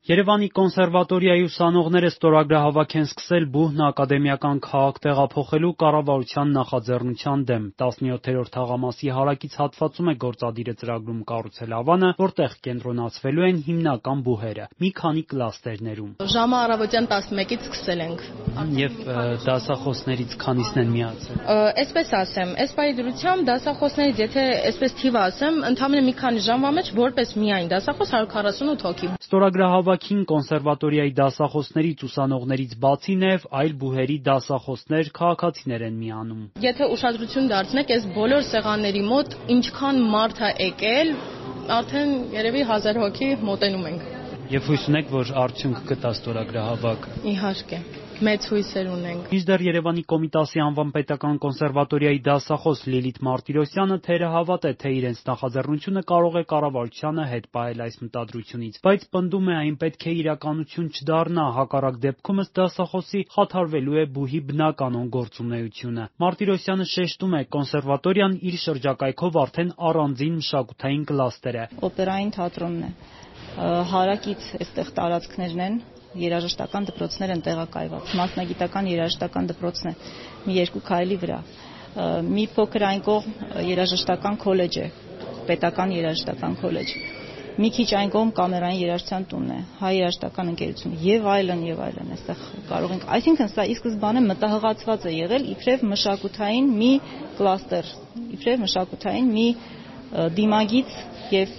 Երևանի կոնսերվատորիայի ուսանողները ստորագրահավաք են սկսել Բուհն ակադեմիական քաղաք տեղափոխելու կառավարության նախաձեռնության դեմ։ 17-րդ թաղամասի հարակից հատվածում է գործադիրը ծրագրում կառուցել ավանը, որտեղ կենտրոնացվելու են հիմնական բուհերը՝ մի քանի կլաստերներում։ Ժամը առավոտյան 11-ից սկսել ենք։ Եվ դասախոսներից քանիսն են միացել։ Այսպես ասեմ, այս պահի դրությամբ դասախոսներից, եթե այսպես թիվը ասեմ, ընդամենը մի քանի ժամվա մեջ որպես միայն դասախոս 148 հոգի։ Ստորագրահավաքին կոնսերվատորիայի դասախոսներից, ուսանողներից բացի նաև այլ բուհերի դասախոսներ, քաղաքացիներ են միանում։ Եթե ուշադրություն դարձնեք, այս բոլոր սեղանների մոտ ինչքան մարդ է եկել, արդեն երևի 1000 հոգի մոտենում ենք։ Եվ հույս ունեք, որ արդյունք կտա ստորագրահավաք։ Իհարկե, մեծ հույսեր ունենք։ Մինչդեռ Երևանի Կոմիտասի անվան պետական կոնսերվատորիայի դասախոս Լիլիթ Մարտիրոսյանը թերահավատ է, թե իրենց նախաձեռնությունը կարող է կառավարությանը հետ պահել այս մտադրությունից, բայց պնդում է, այն պետք է իրականություն չդառնա, հակառակ դեպքում ըստ դասախոսի խաթարվելու է բուհի բնականոն գործունեությունը։ Մարտիրոսյանը շեշտում է, կոնսերվատորիան իր շրջակայքով արդեն առանձին մշակութային կլաստեր է։ Օպերային թատրոնն է, հարակից այստեղ տարածքներն են, երաժշտական դպրոցներ են տեղակայված, մասնագիտական երաժշտական դպրոցն է մի 2 քայլի վրա, մի փոքր այն կողմ երաժշտական քոլեջ է, պետական երաժշտական քոլեջ, մի քիչ այն կողմ կամերային երաժշտության տունն է, հայ երաժշտական ընկերություն եւ այլն, այստեղ կարող ենք, այսինքն սա ի սկզբանե մտահղացված է եղել իբրև մշակութային մի կլաստեր, իբրև մշակութային մի դիմագիծ եւ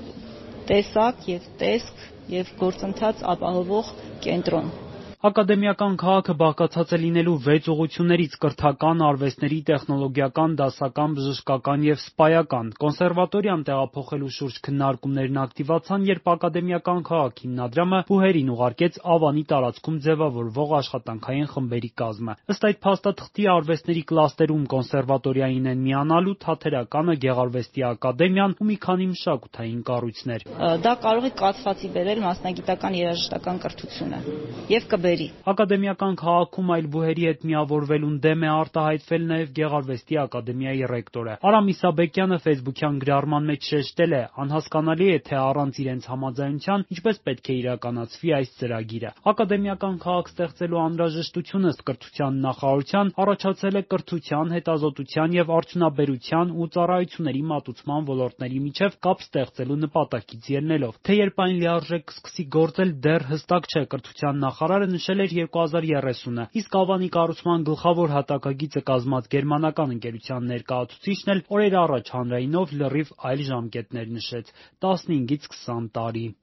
տեսակ եւ տեսք եւ գործընթաց ապահովող կենտրոն։ Ակադեմիական քաղաքը բաղկացած է լինելու 6 ուղղություններից՝ կրթական, արվեստների, տեխնոլոգիական, դասական, բժշկական եւ սպայական։ Կոնսերվատորիան տեղափոխելու շուրջ քննարկումներն ակտիվացան, երբ ակադեմիական քաղաք հիմնադրամը բուհերին ուղարկեց Ավանի տարածքում ձևավորվող աշխատանքային խմբերի կազմը։ Ըստ այդ փաստաթղթի արվեստների կլաստերում կոնսերվատորիային են միանալու Թատերականը, Գեղարվեստի ակադեմիան ու մի քանի մշակութային կառույցներ։ Դա կարող է կաթվածի բերել մասնագիտական երաժշտական կրթությունը եւ Ակադեմիական քաղաքում այլ բուհերի հետ միավորվելուն դեմ է արտահայտվել նաև Գեղարվեստի ակադեմիայի ռեկտորը։ Արամ Իսաբեկյանը ֆեյսբուքյան գրառման մեջ շեշտել է. անհասկանալի է, թե առանց իրենց համաձայնության ինչպես պետք է իրականացվի այս ծրագիրը։ Ակադեմիական քաղաք ստեղծելու անհրաժեշտությունը ըստ կրթության նախարարության առաջացել է կրթության, հետազոտության եւ արդյունաբերության ու ծառայությունների մատուցման ոլորտների միջև կապ ստեղծելու նպատակից ելնելով։ Թե երբ այն լիարժեք կսկսի գործել, դեռ հստակ չէ։ Կրթության նախարարը նշել էր 2030-ը, իսկ Ավանի կառուցման գլխավոր հատակագիծը կազմած գերմանական ընկերության ներկայացուցիչն էլ օրեր առաջ հանրայինով լրիվ այլ ժամկետներ նշեց՝ 15-ից 20 տարի։